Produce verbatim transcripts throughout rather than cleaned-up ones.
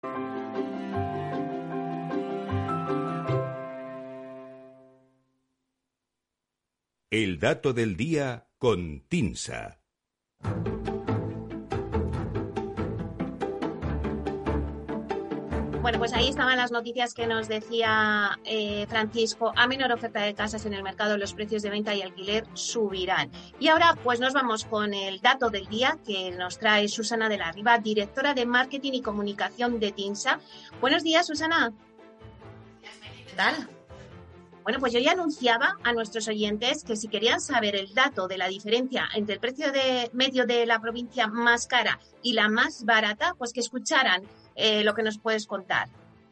El dato del día con TINSA. Bueno, pues ahí estaban las noticias que nos decía eh, Francisco. A menor oferta de casas en el mercado, los precios de venta y alquiler subirán. Y ahora pues nos vamos con el dato del día que nos trae Susana de la Riva, directora de Marketing y Comunicación de TINSA. Buenos días, Susana. ¿Qué tal? Bueno, pues yo ya anunciaba a nuestros oyentes que si querían saber el dato de la diferencia entre el precio de medio de la provincia más cara y la más barata, pues que escucharan eh, lo que nos puedes contar.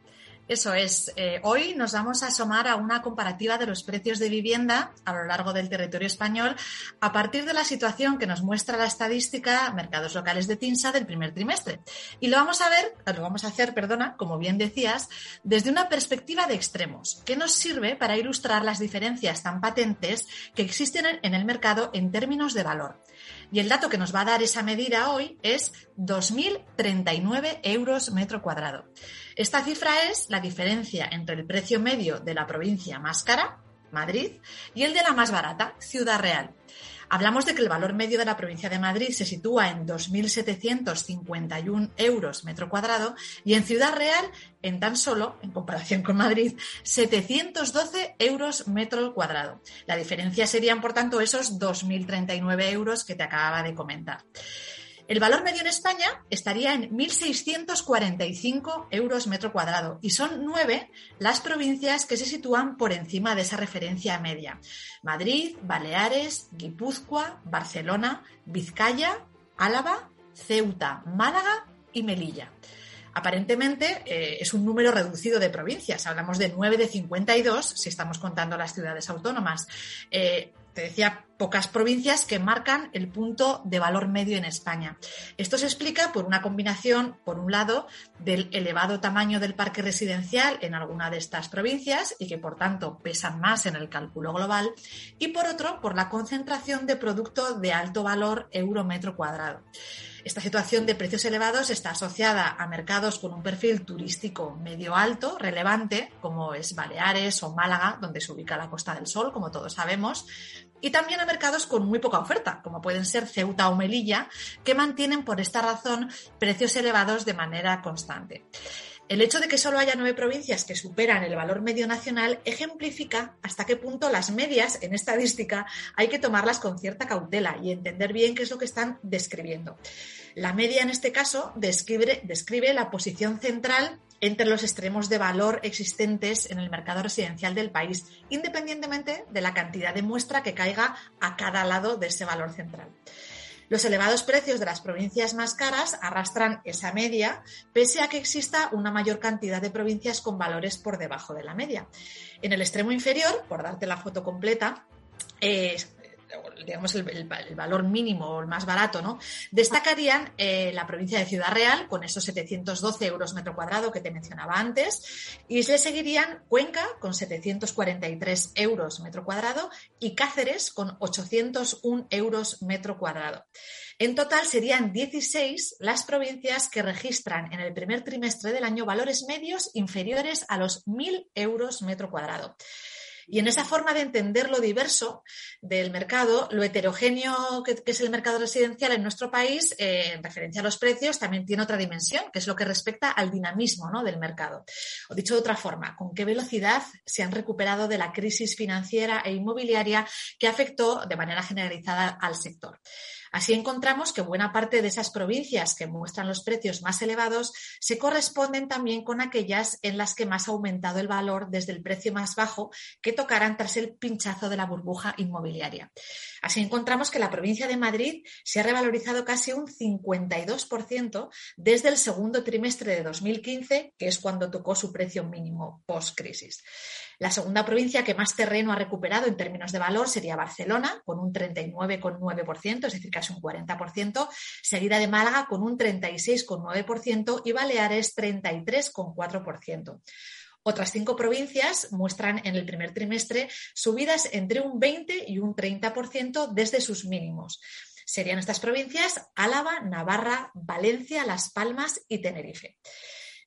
Eso es. Eh, hoy nos vamos a asomar a una comparativa de los precios de vivienda a lo largo del territorio español a partir de la situación que nos muestra la estadística Mercados Locales de TINSA del primer trimestre. Y lo vamos a ver, lo vamos a hacer, perdona, como bien decías, desde una perspectiva de extremos, que nos sirve para ilustrar las diferencias tan patentes que existen en el mercado en términos de valor. Y el dato que nos va a dar esa medida hoy es dos mil treinta y nueve euros metro cuadrado. Esta cifra es la diferencia entre el precio medio de la provincia más cara, Madrid, y el de la más barata, Ciudad Real. Hablamos de que el valor medio de la provincia de Madrid se sitúa en dos mil setecientos cincuenta y uno euros metro cuadrado y en Ciudad Real, en tan solo, en comparación con Madrid, setecientos doce euros metro cuadrado. La diferencia serían, por tanto, esos dos mil treinta y nueve euros que te acababa de comentar. El valor medio en España estaría en mil seiscientos cuarenta y cinco euros metro cuadrado y son nueve las provincias que se sitúan por encima de esa referencia media. Madrid, Baleares, Guipúzcoa, Barcelona, Vizcaya, Álava, Ceuta, Málaga y Melilla. Aparentemente eh, es un número reducido de provincias, hablamos de nueve de cincuenta y dos si estamos contando las ciudades autónomas. Eh, Te decía, pocas provincias que marcan el punto de valor medio en España. Esto se explica por una combinación, por un lado, del elevado tamaño del parque residencial en alguna de estas provincias y que, por tanto, pesan más en el cálculo global, y por otro, por la concentración de producto de alto valor euro metro cuadrado. Esta situación de precios elevados está asociada a mercados con un perfil turístico medio alto, relevante, como es Baleares o Málaga, donde se ubica la Costa del Sol, como todos sabemos, y también a mercados con muy poca oferta, como pueden ser Ceuta o Melilla, que mantienen por esta razón precios elevados de manera constante. El hecho de que solo haya nueve provincias que superan el valor medio nacional ejemplifica hasta qué punto las medias en estadística hay que tomarlas con cierta cautela y entender bien qué es lo que están describiendo. La media en este caso describe, describe la posición central entre los extremos de valor existentes en el mercado residencial del país, independientemente de la cantidad de muestra que caiga a cada lado de ese valor central. Los elevados precios de las provincias más caras arrastran esa media, pese a que exista una mayor cantidad de provincias con valores por debajo de la media. En el extremo inferior, por darte la foto completa, eh, digamos el, el, el valor mínimo o el más barato, ¿no? Destacarían eh, la provincia de Ciudad Real con esos setecientos doce euros metro cuadrado que te mencionaba antes, y le seguirían Cuenca con setecientos cuarenta y tres euros metro cuadrado y Cáceres con ochocientos uno euros metro cuadrado. En total serían dieciséis las provincias que registran en el primer trimestre del año valores medios inferiores a los mil euros metro cuadrado. Y en esa forma de entender lo diverso del mercado, lo heterogéneo que, que es el mercado residencial en nuestro país, eh, en referencia a los precios, también tiene otra dimensión, que es lo que respecta al dinamismo, ¿no?, del mercado. O dicho de otra forma, con qué velocidad se han recuperado de la crisis financiera e inmobiliaria que afectó de manera generalizada al sector. Así encontramos que buena parte de esas provincias que muestran los precios más elevados se corresponden también con aquellas en las que más ha aumentado el valor desde el precio más bajo que tocaran tras el pinchazo de la burbuja inmobiliaria. Así encontramos que la provincia de Madrid se ha revalorizado casi un cincuenta y dos por ciento desde el segundo trimestre de dos mil quince, que es cuando tocó su precio mínimo post-crisis. La segunda provincia que más terreno ha recuperado en términos de valor sería Barcelona, con un treinta y nueve coma nueve por ciento, es decir, casi un cuarenta por ciento, seguida de Málaga con un treinta y seis coma nueve por ciento y Baleares treinta y tres coma cuatro por ciento. Otras cinco provincias muestran en el primer trimestre subidas entre un veinte y un treinta por ciento desde sus mínimos. Serían estas provincias Álava, Navarra, Valencia, Las Palmas y Tenerife.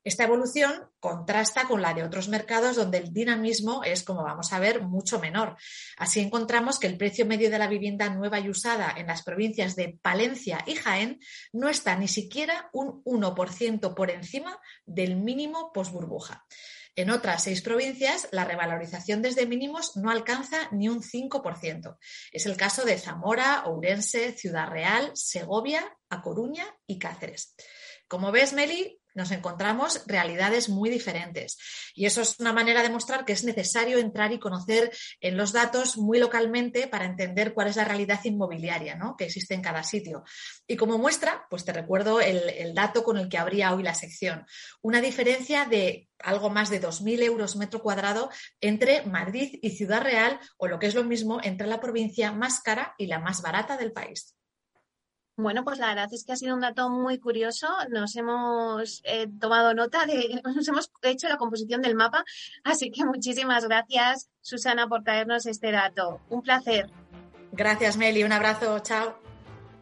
Esta evolución contrasta con la de otros mercados donde el dinamismo es, como vamos a ver, mucho menor. Así encontramos que el precio medio de la vivienda nueva y usada en las provincias de Palencia y Jaén no está ni siquiera un uno por ciento por encima del mínimo posburbuja. En otras seis provincias, la revalorización desde mínimos no alcanza ni un cinco por ciento. Es el caso de Zamora, Ourense, Ciudad Real, Segovia, A Coruña y Cáceres. Como ves, Meli, nos encontramos realidades muy diferentes y eso es una manera de mostrar que es necesario entrar y conocer en los datos muy localmente para entender cuál es la realidad inmobiliaria, ¿no?, que existe en cada sitio. Y como muestra, pues te recuerdo el, el dato con el que abría hoy la sección. Una diferencia de algo más de dos mil euros metro cuadrado entre Madrid y Ciudad Real, o lo que es lo mismo, entre la provincia más cara y la más barata del país. Bueno, pues la verdad es que ha sido un dato muy curioso. Nos hemos eh, tomado nota de, nos hemos hecho la composición del mapa, así que muchísimas gracias, Susana, por traernos este dato. Un placer. Gracias, Meli. Un abrazo. Chao.